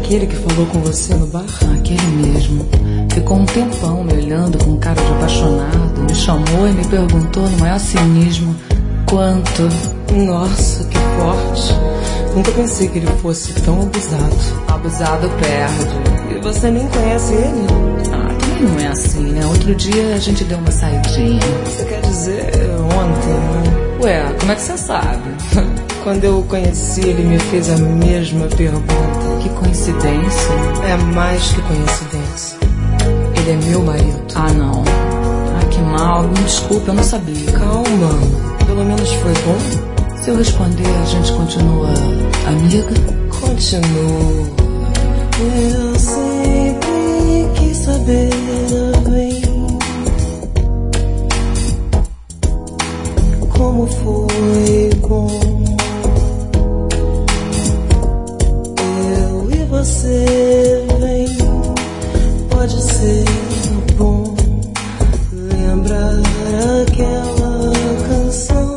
aquele que falou com você no bar? Aquele mesmo. Ficou um tempão me olhando com cara de apaixonado. Me chamou e me perguntou no maior cinismo: quanto? Nossa, que forte. Nunca pensei que ele fosse tão abusado. Abusado perde. E você nem conhece ele? Também não é assim, né? Outro dia a gente deu uma saidinha. Você quer dizer ontem, né? Ué, como é que você sabe? Quando eu o conheci, ele me fez a mesma pergunta. Que coincidência. É mais que coincidência. Ele é meu marido. Não. Que mal. Me desculpa, eu não sabia. Calma. Pelo menos foi bom. Se eu responder, a gente continua amiga? Continua. Eu sempre quis saber bem como foi bom eu e você. Vem, pode ser bom lembrar aquela canção.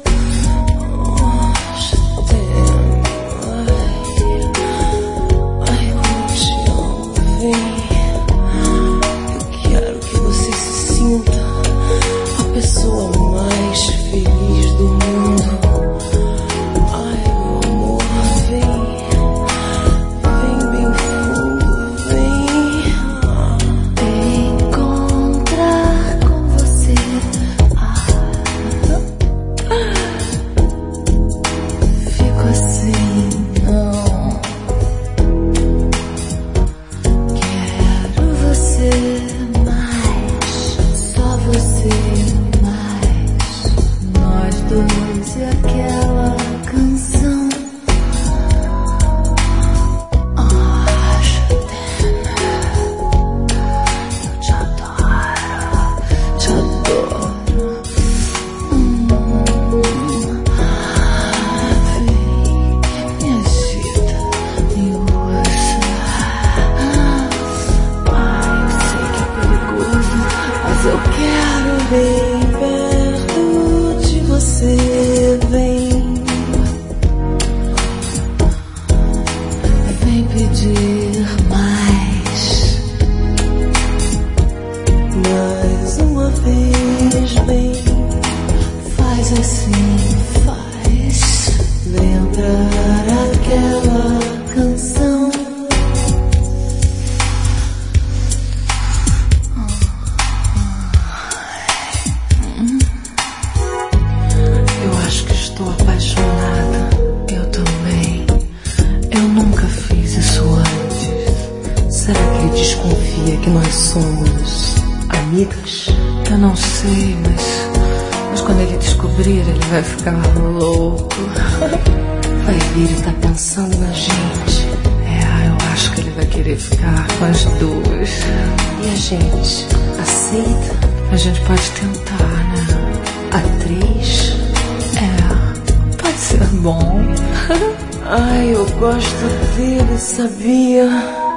Eu quero bem perto de você. Vem pedir mais. Mais uma vez, bem. Faz assim, faz. Lembrar aquela canção. Estou apaixonada, eu também. Eu nunca fiz isso antes. Será que ele desconfia que nós somos amigas? Eu não sei, mas quando ele descobrir, ele vai ficar louco. Vai ver, ele tá pensando na gente. Eu acho que ele vai querer ficar com as duas. E a gente aceita? A gente pode tentar, né? A 3? Pode ser bom. Ai, eu gosto dele, sabia?